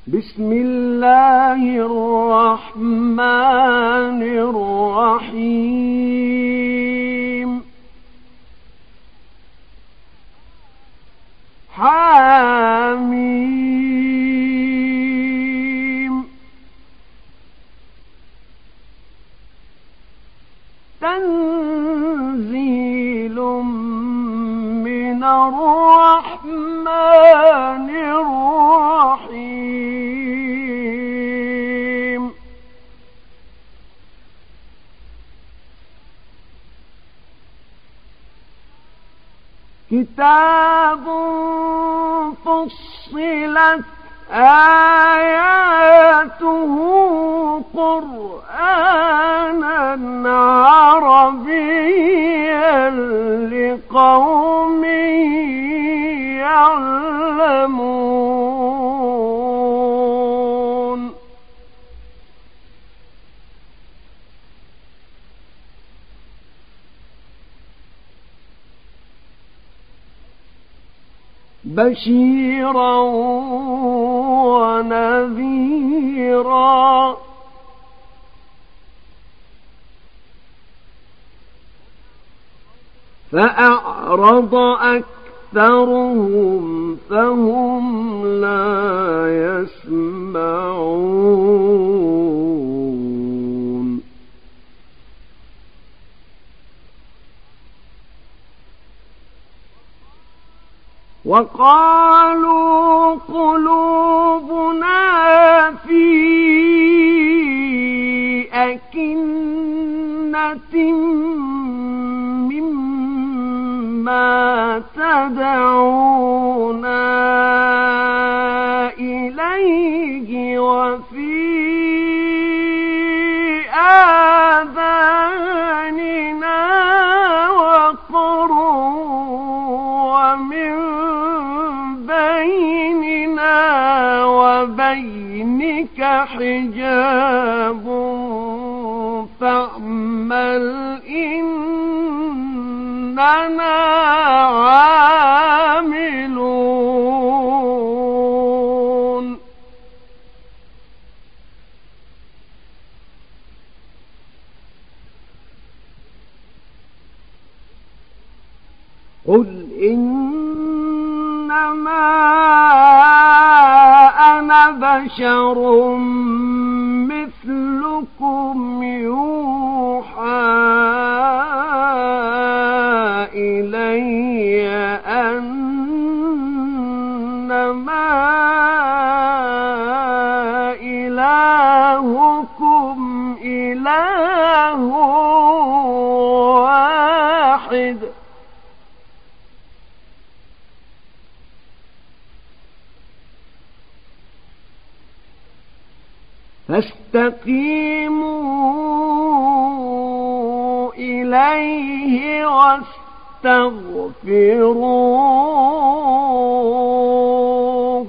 بسم الله الرحمن الرحيم حميم تنزيل من الرحمن الرحيم كتاب فصلت آياته قرآنا عربيا لقوم يعلمون بشيرا ونذيرا فأعرض أكثرهم فهم لا يسمعون وقالوا قلوبنا في أكنة مما تدعونا إليه وفي آذاننا وقر ومن بيننا وبينك حجاب فاعمل إننا عاملون قل إنما أنا بشر مثلكم يوحى إلي أنما إلهكم إله واحد فاستقيموا إليه واستغفروه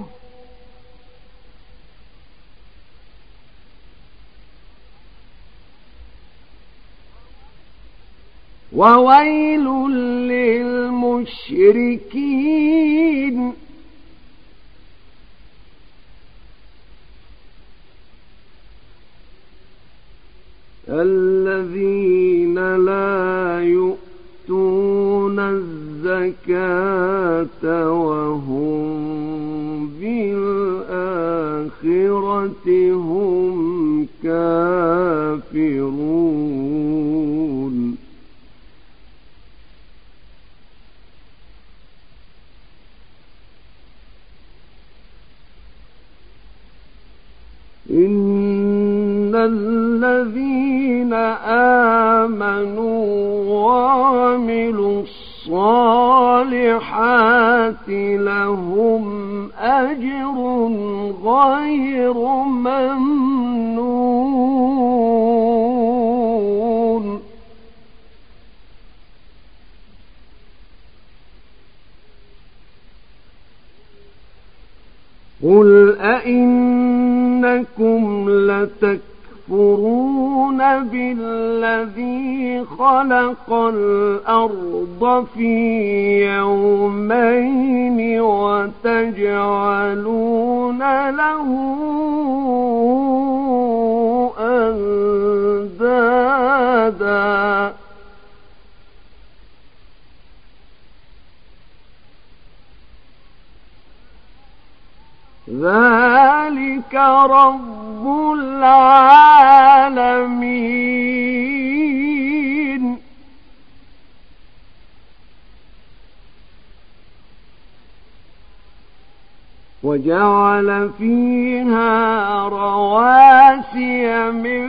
وويل للمشركين الذين لا يؤتون الزكاة وهم بالآخرة هم كافرون إن الذين آمنوا وعملوا الصالحات لهم أجر غير ممنون قل أئنكم لتكفرون تكفرون بالذي خلق الأرض في يومين وتجعلون له أندادا ذلك رب العالمين وجعل فيها رواسي من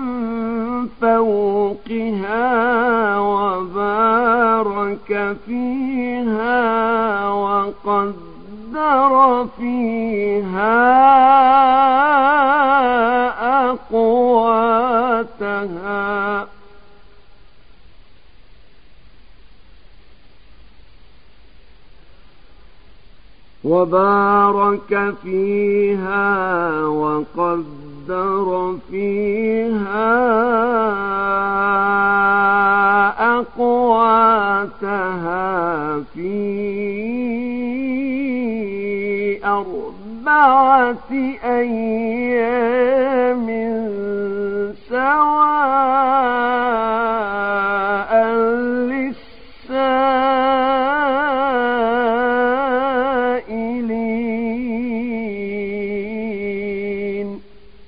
فوقها وبارك فيها وقدر فيها أقواتها وبارك فيها وقدر فيها أقواتها في 4 أيام سواء للسائلين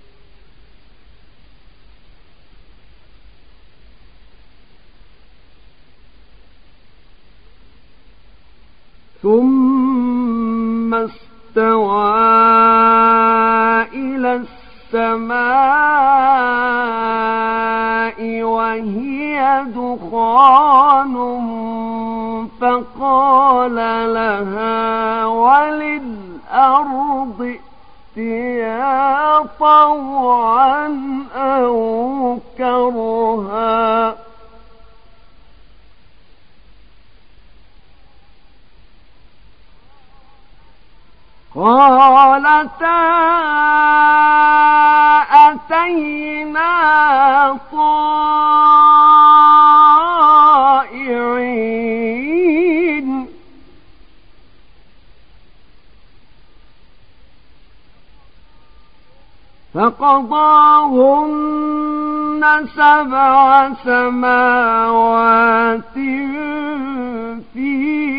ثم استوى إلى السماء وهي دخان فقال لها وللأرض ائتيا طوعا أو كرها قالتا أتينا طائعين فقضاهن 7 سماوات في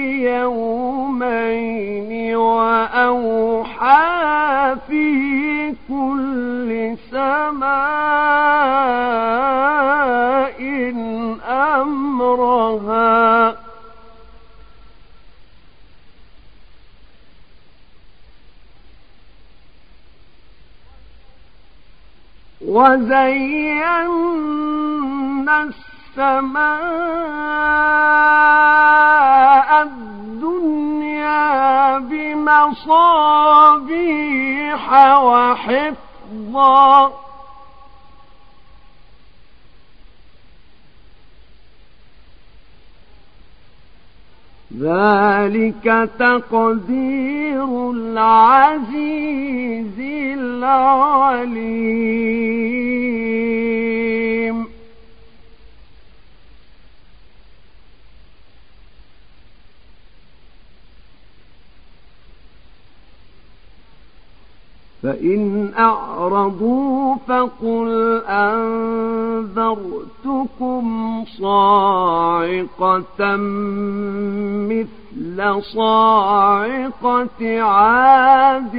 يومين وأوحى في كل سماء أمرها وزينا السماء الدنيا بمصابيح وحفظا ذلك تقدير العزيز العليم فإن أعرضوا فقل أنذرتكم صاعقة مثل صاعقة عاد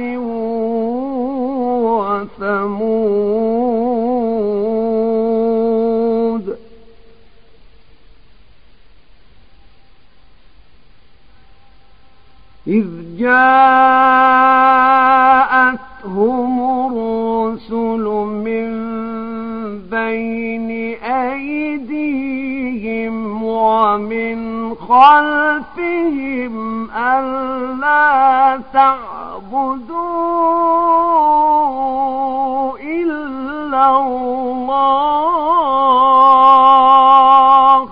وثمود إذ جاءتهم الرسل من بين أيديهم ومن خلفهم ألا تعبدوا إلا الله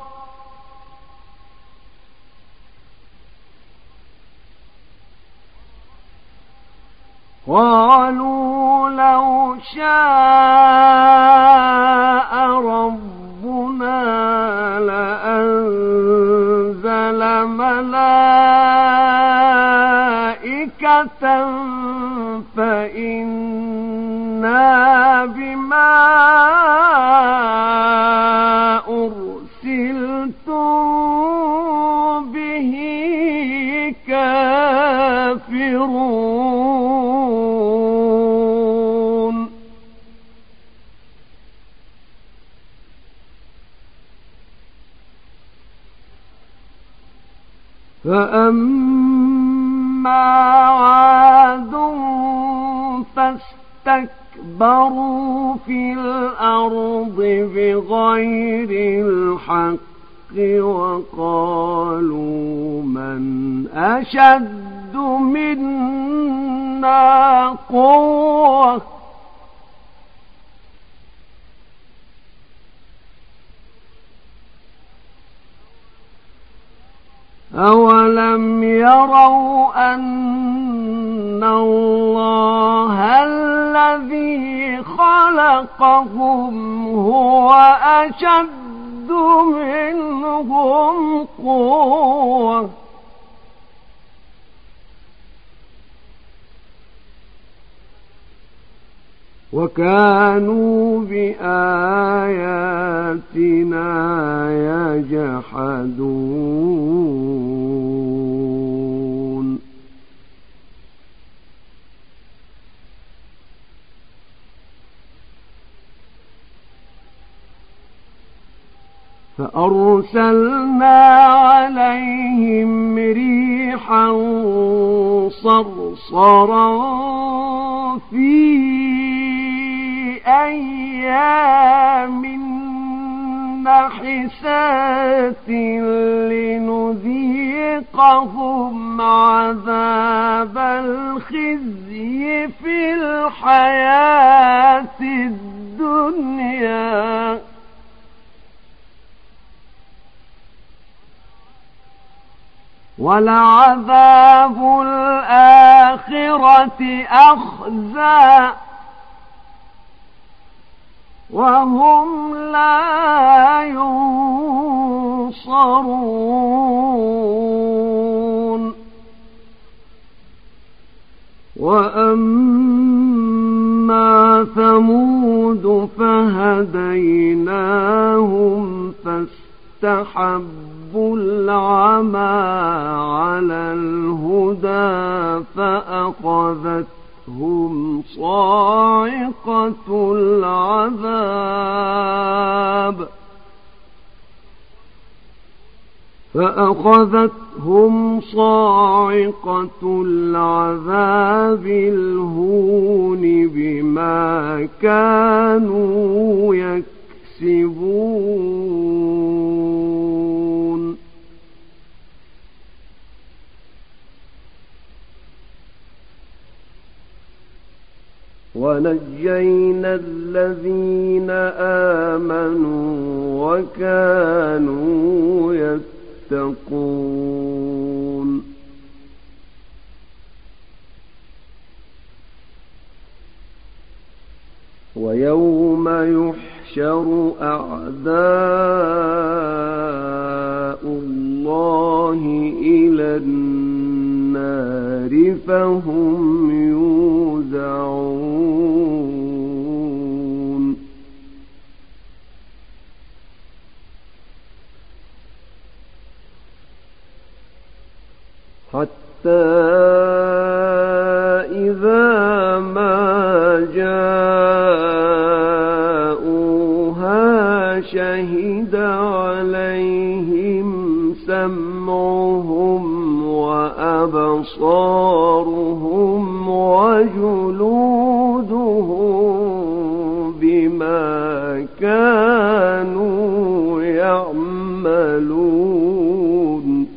قالوا لو شاء فإنا بما أرسلتم به كافرون فأما عاد فاستكبروا في الأرض بغير الحق وقالوا من أشد منا قوة أولم يروا أن الله الذي خلقهم هو أشد منهم قوة وكانوا بآياتنا يجحدون فأرسلنا عليهم ريحا صرصرا في أيام نحسات لنذيقهم عذاب الخزي في الحياة الدنيا ولعذاب الآخرة أخزى وهم لا ينصرون وأما ثمود فهديناهم فاستحبوا العمى على الهدى فأخذتهم صاعقة العذاب الهون بما كانوا يكسبون ونجينا الذين آمنوا وكانوا يتقون ويوم يحشر أعداء الله إلى النار فهم يوزعون حتى إذا ما جاءوها شهد عليهم سمعهم وأبصارهم وجلودهم بما كانوا يعملون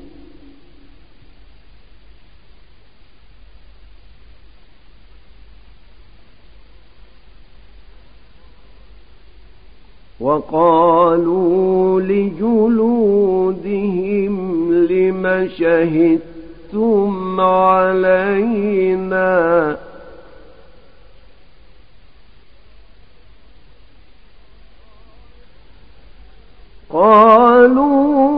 وقالوا لجلودهم لم شهدتم علينا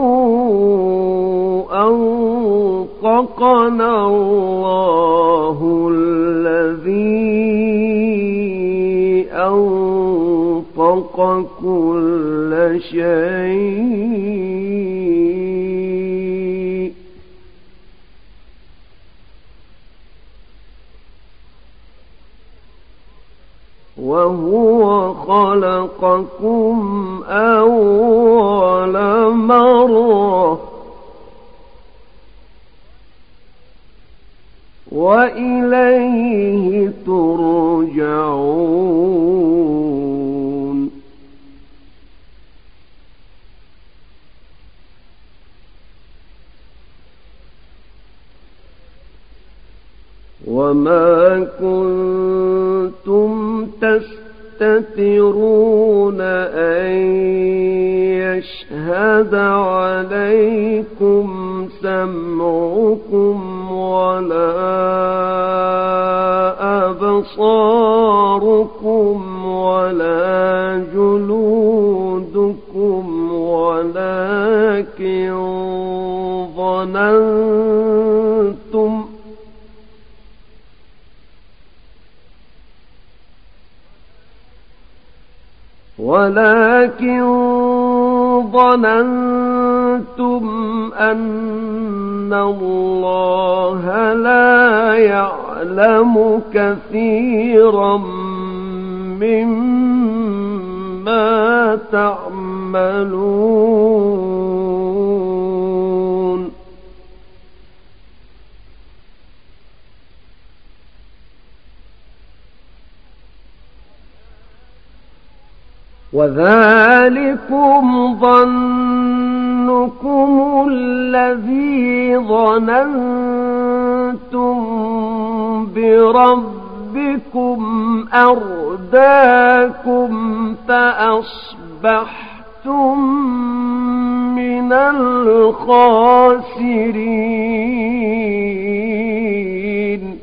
قالوا أنطقنا الله الذي أنطق كل شيء وهو خلقكم أول مرة وإليه ترجعون وما كنتم تستترون أن يشهد عليكم سمعكم ولا أبصاركم ولا جلودكم ولكن ظننتم أن الله لا يعلم كثيرا مما تعملون وذلكم ظنكم الذي ظننتم بربكم أرداكم فأصبحتم من الخاسرين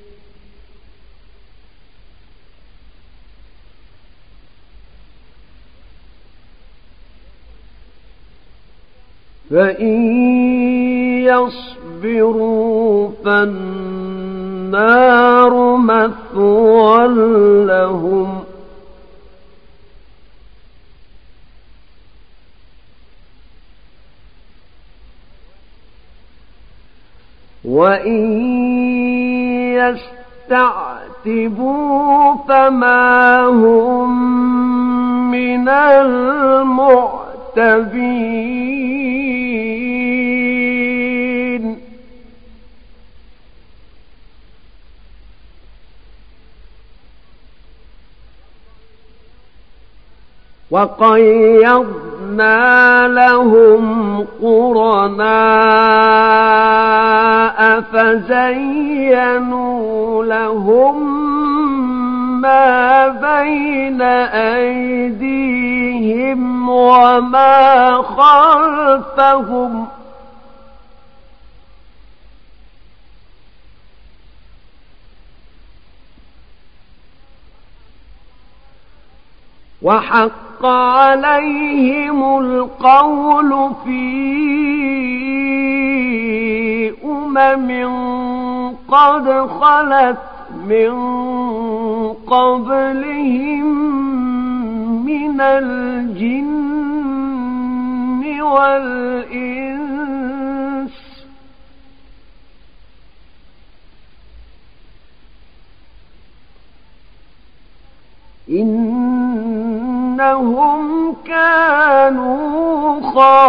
فإن يصبروا فالنار مثوى لهم وإن يستعتبوا فما هم من المعتبين وقيضنا لهم قرناء فزينوا لهم ما بين أيديهم وما خلفهم وحق عليهم القول في قد خلت من قبلهم من الجن والإنس إنهم كانوا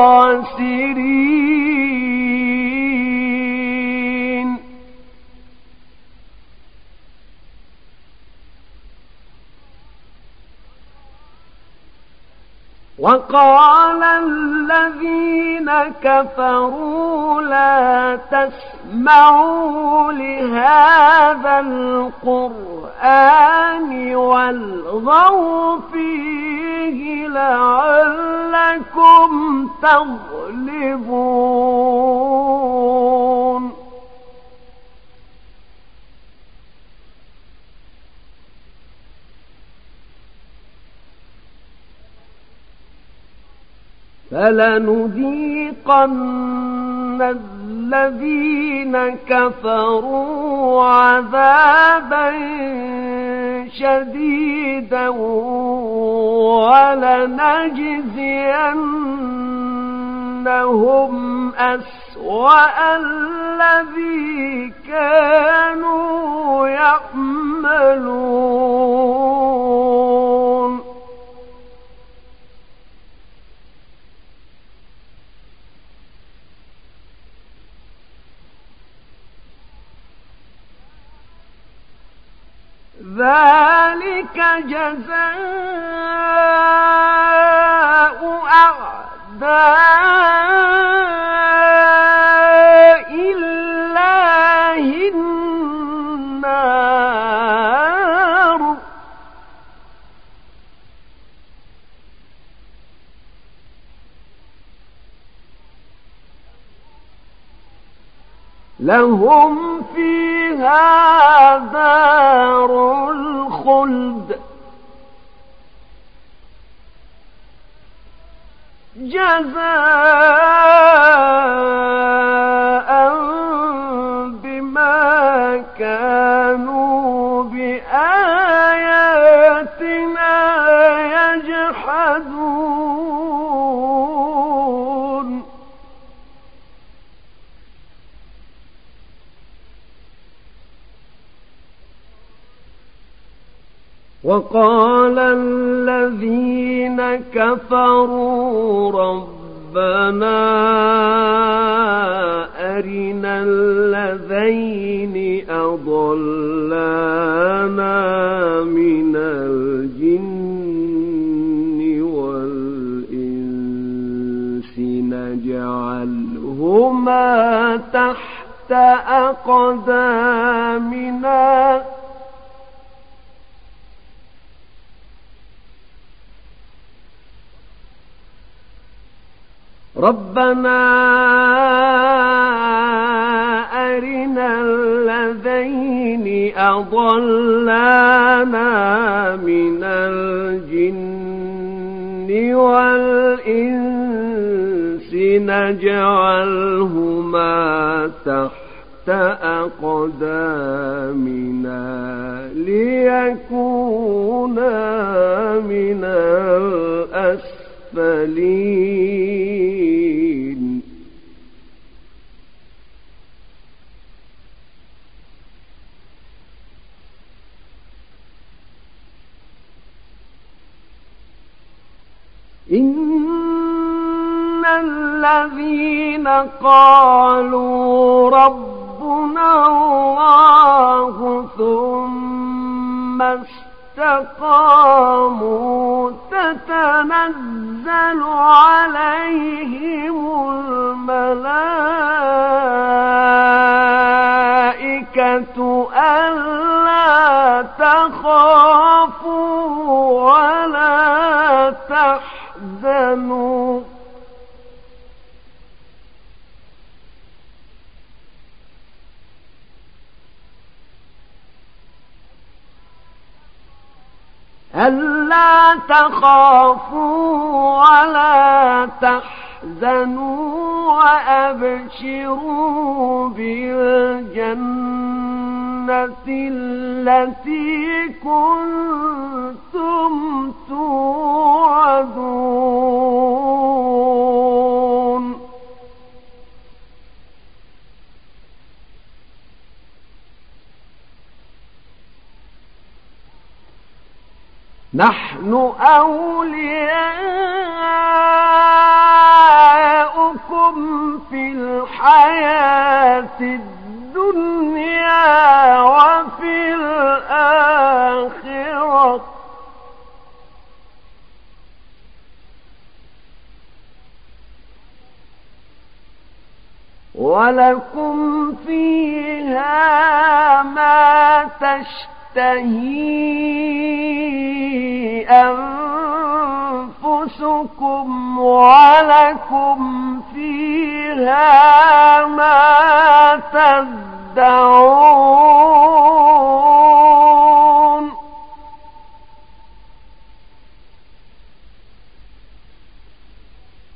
خاسرين وقال الذين كفروا لا تسمعوا لهذا القرآن والغوا فيه لعلكم تغلبون فلنذيقن الذين كفروا عذابا شديدا ولنجزينهم أسوأ الذي كانوا يعملون ذلك جزاء أعداء الله النار لهم فيها دار الخلد جزاء بما كانوا بآياتنا يجحدون وقال الذين كفروا ربنا أرنا الذين أضلانا من الجن والإنس نجعلهما تحت أقدامنا ربنا أرنا الذين أضلانا من الجن والإنس نجعلهما تحت أقدامنا ليكونا من الأسفلين إن الذين قالوا ربنا الله ثم استقاموا تتنزل عليهم الملائكة ألا تخافوا ولا تحزنوا ألا تخافوا ولا تحزنوا وأبشروا بالجنة التي كنتم توعدون نحن أولياؤكم في الحياة الدنيا وفي الآخرة ولكم فيها ما تشتهي أنفسكم ولكم فيها ما تدعون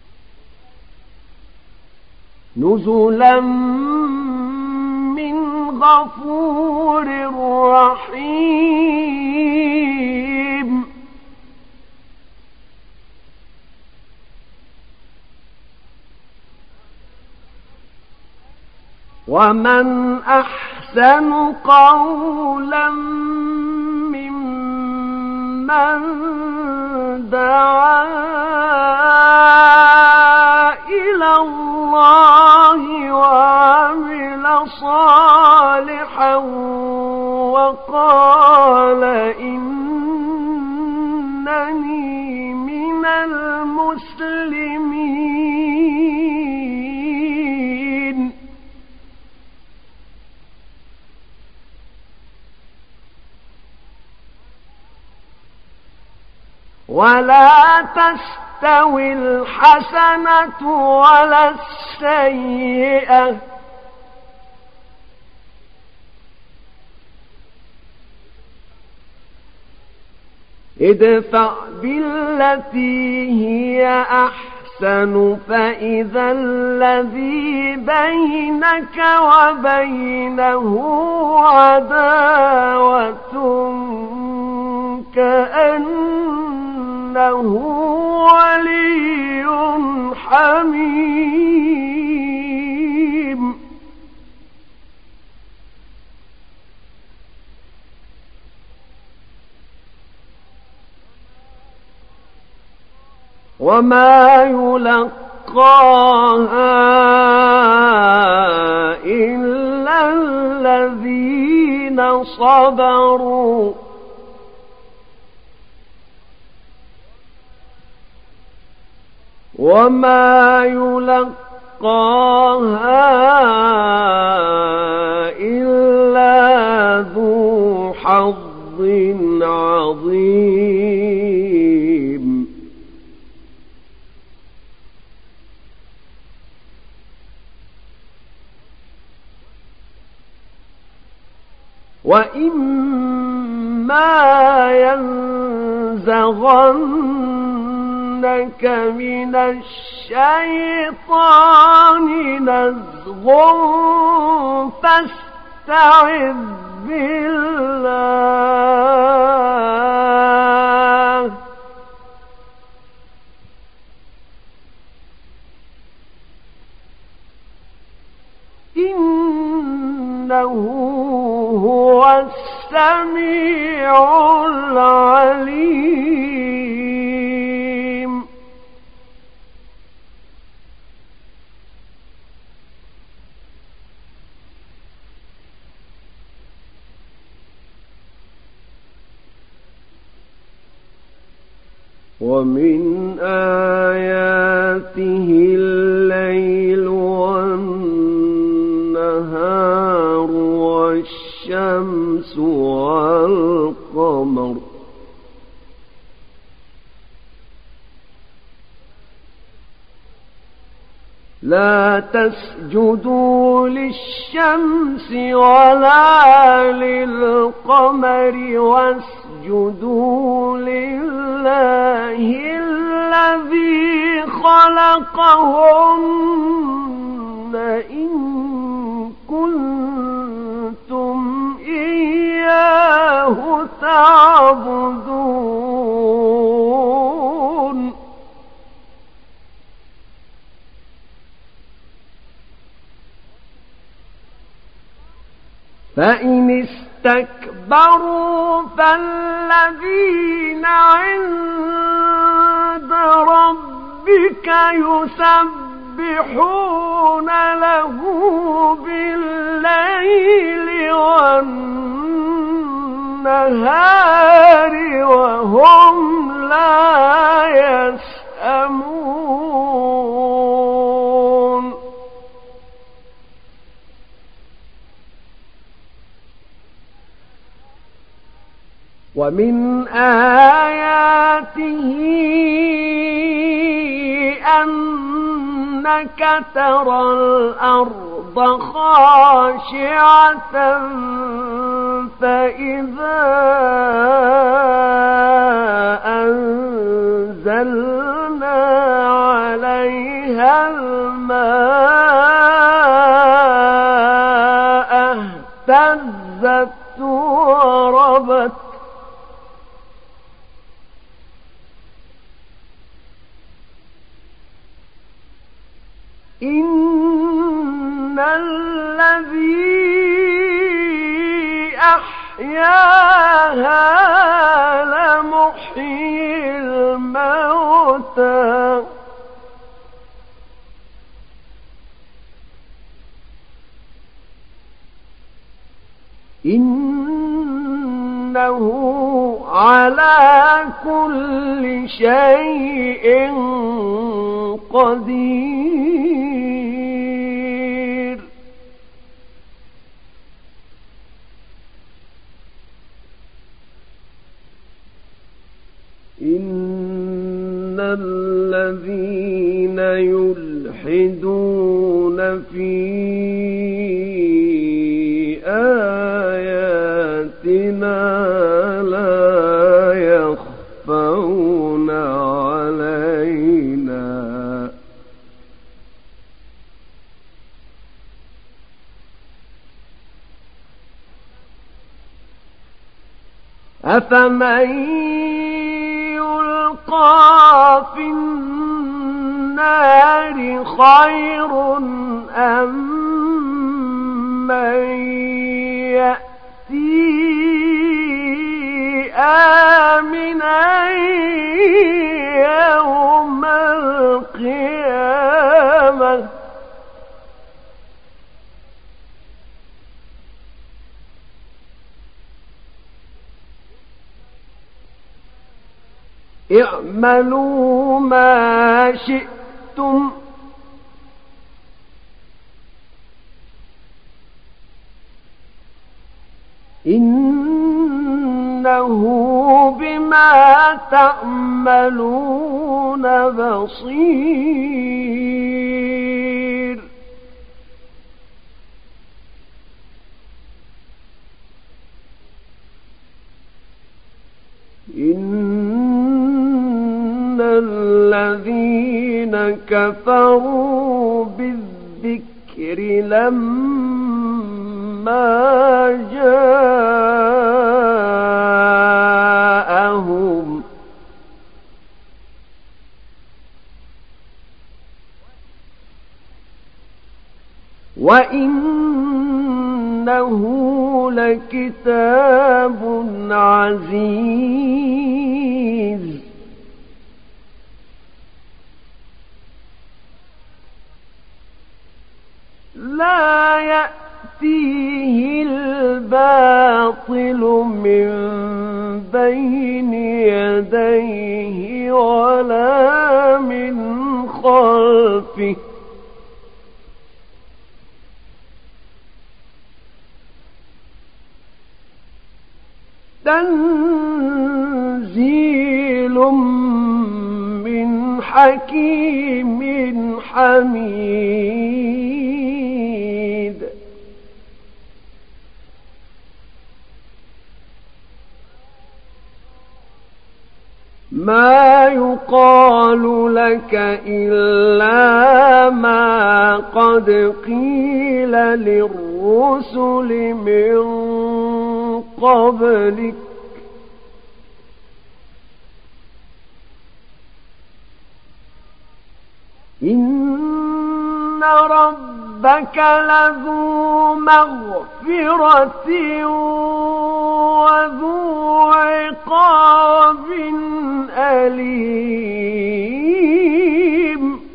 نزلا من الغفور الرحيم. ومن أحسن قولا ممن دعا إلى الله وعمل صالحا وقال إنني من المسلمين. ولا تستوي الحسنة ولا السيئة ادفع بالتي هي أحسن فإذا الذي بينك وبينه عداوة كأنه ولي حميم. وما يلقاها إلا الذين صبروا وما يلقاها إلا ذو حظ عظيم. وإما ينزغنك من الشيطان نزغ فاستعذ بالله إنه هو السميع العليم. ومن آياته الليل والنهار والشمس والقمر لا تسجدوا للشمس ولا للقمر واسجدوا لله الذي خلقهن إن كنتم إياه تعبدون. فإن استكبروا فالذين عند ربك يسبحون له بالليل والنهار وهم لا يسأمون. ومن آياته أنك ترى الأرض خاشعة فإذا أنزلنا عليها الماء أحياها لمحيي الموتى إنه على كل شيء قدير إن الذين يلحدون في آياتنا لا يخفون علينا أفمن يلقى في النار خير أم من يأتي آمنا يوم القيامة اعملوا ما شئتم إنه بما تعملون بصير إن الذين كفروا بالذكر لما جاءهم وإنه لكتاب عزيز لا يأتيه الباطل من بين يديه ولا من خلفه تنزيل من حكيم حميد ما يقال لك إلا ما قد قيل للرسل من قبلك إن ربك لذو مغفرة وذو عقاب أليم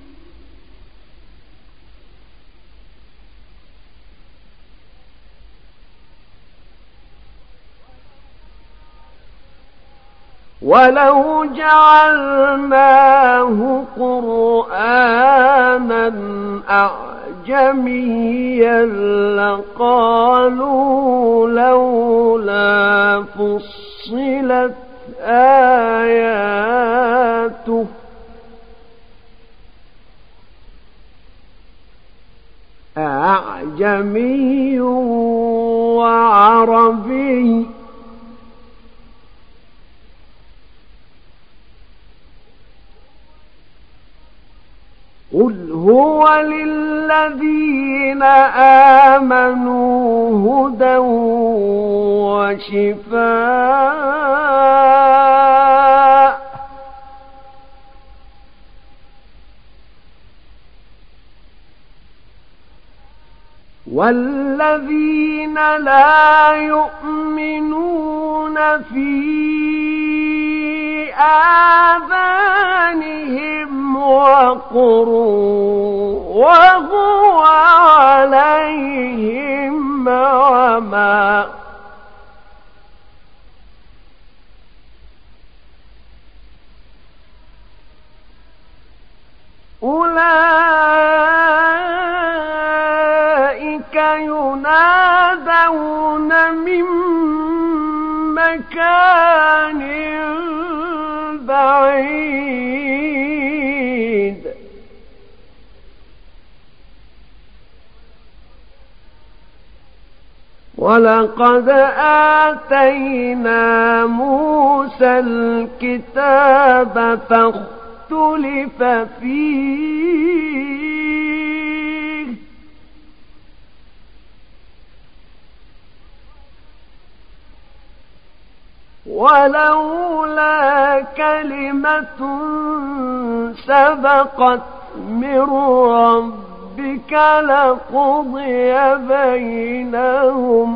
ولو جعلناه قرآنا أعجميا لقالوا لولا فصلت آياته أعجمي وعربي قل هو للذين آمنوا هدى وشفاء والذين وللذين لا يؤمنون في آذانهم وقر وهو عليهم عمى أولئك ينادون من مكان بعيد ولقد آتينا موسى الكتاب فاختلف فيه ولولا كلمة سبقت من ربك لقضي بينهم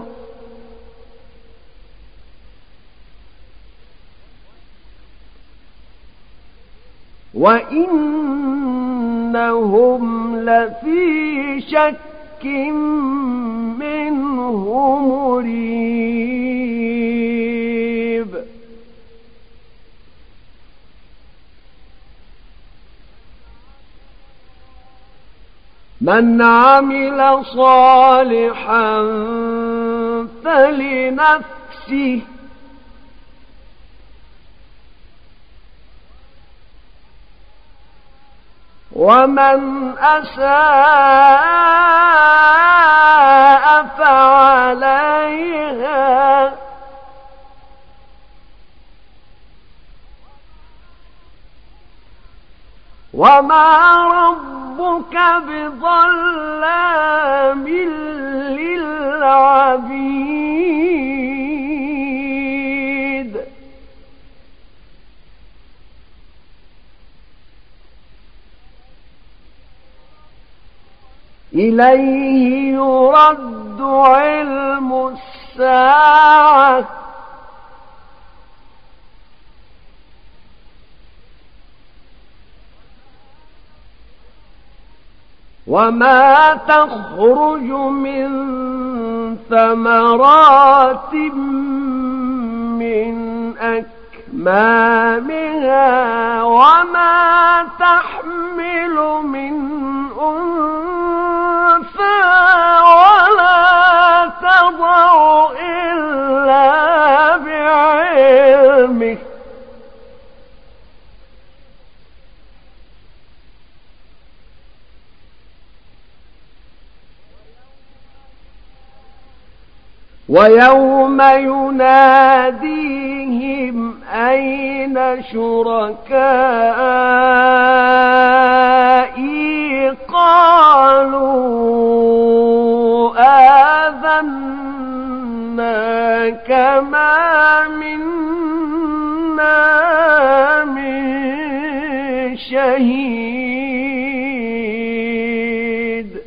وإنهم لفي شك منه مريب من عمل صالحا فلنفسه ومن أساء فعليها وما ربك بظلام للعبيد إليه يرد علم الساعة وما تخرج من ثمرات من أكمامها وما تحمل من أنثى ولا تضع إلا بعلمه ويوم يناديهم أين شركائي قالوا آذناك ما منا من شهيد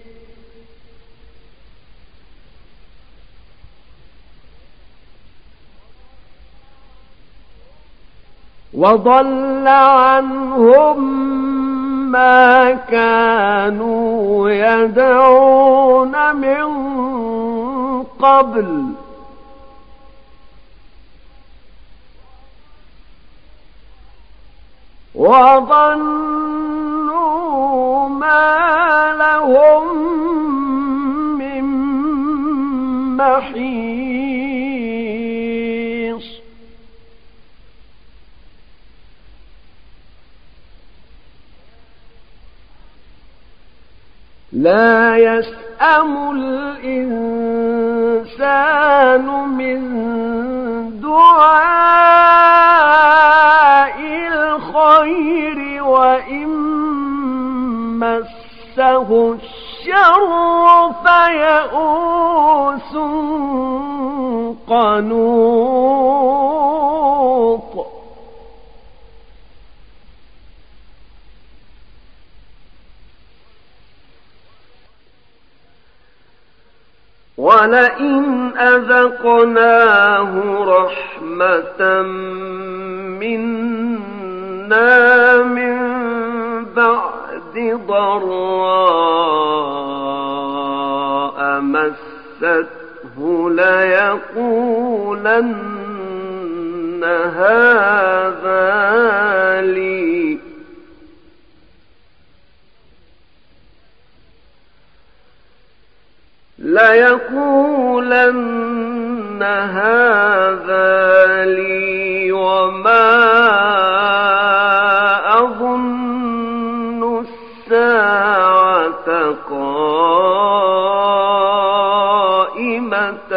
وضل عنهم ما كانوا يدعون من قبل وظنوا ما لهم من محيص لا يسأم الإنسان من دعاء الخير وإن مسه الشر فيئوس قنوط وَلَئِنْ أَذَقْنَاهُ رَحْمَةً مِنَّا مِنْ بَعْدِ ضَرَّاءَ مَسَّتْهُ لَيَقُولَنَّ هَذَا لِي وَمَا أَظُنُّ السَّاعَةَ قَائِمَةً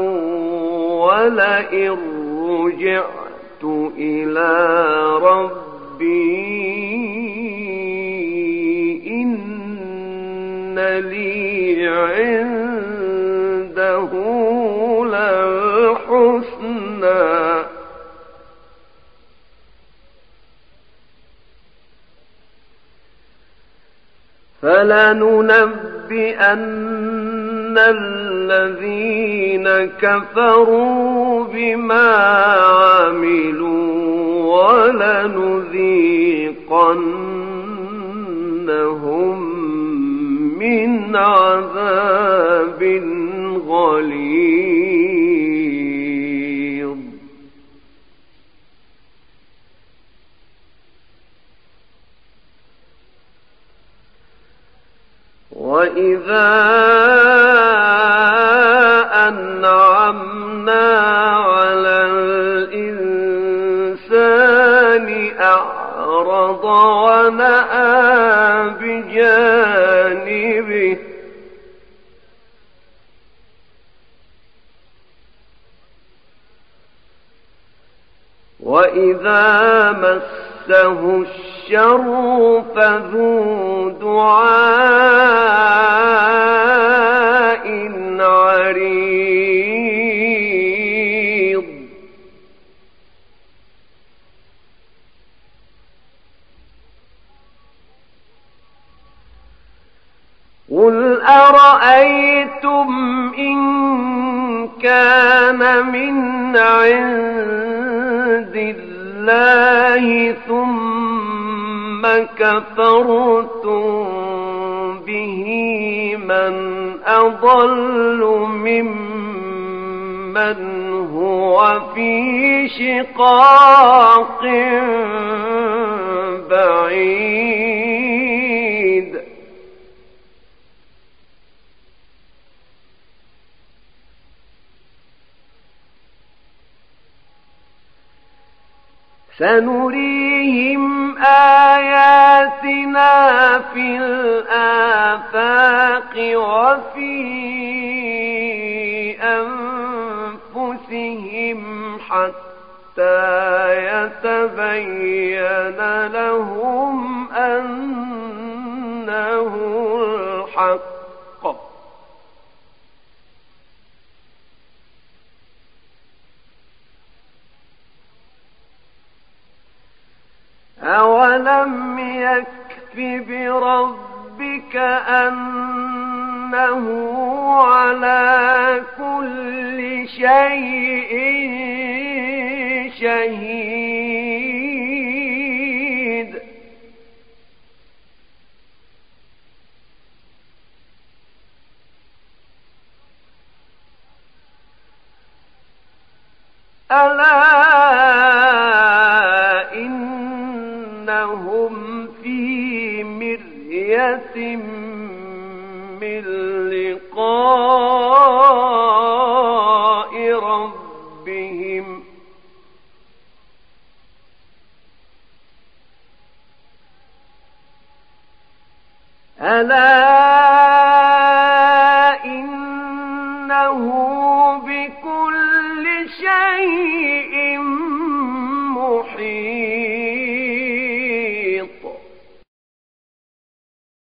وَلَئِن رُّجِعْتُ إِلَى رَبِّي إِنَّ لِي عِندَهُ لَلْحُسْنَىٰ فَلَنُنَبِّئَنَّ الَّذِينَ كَفَرُوا بِمَا عَمِلُوا وَلَنُذِيقَنَّهُم مِّنْ عَذَابٍ غَلِيظٍ وَإِذَا أَنْعَمْنَا عَلَى الْإِنسَانِ أَعْرَضَ وَنَأَىٰ بِجَانِبِهِ وَإِذَا مَسَّهُ الشَّرُّ فَذُو دُعَاءٍ عَرِيضٍ قُلْ أَرَأَيْتُمْ إِن كَانَ مِنْ عِندِ اللَّهِ ثُمَّ كَفَرْتُم بِهِ مَنْ أَضَلُّ مِمَّنْ هُوَ فِي شِقَاقٍ بَعِيدٍ سَنُرِيهِمْ آيَاتِنَا فِي الْآفَاقِ وَفِي أَنفُسِهِمْ حَتَّى يَتَبَيَّنَ لَهُمْ أَنَّهُ الْحَقُّ أَوَلَمْ يَكْفِ بِرَبِّكَ أَنَّهُ عَلَى كُلِّ شَيْءٍ شَهِيدٌ أَلَا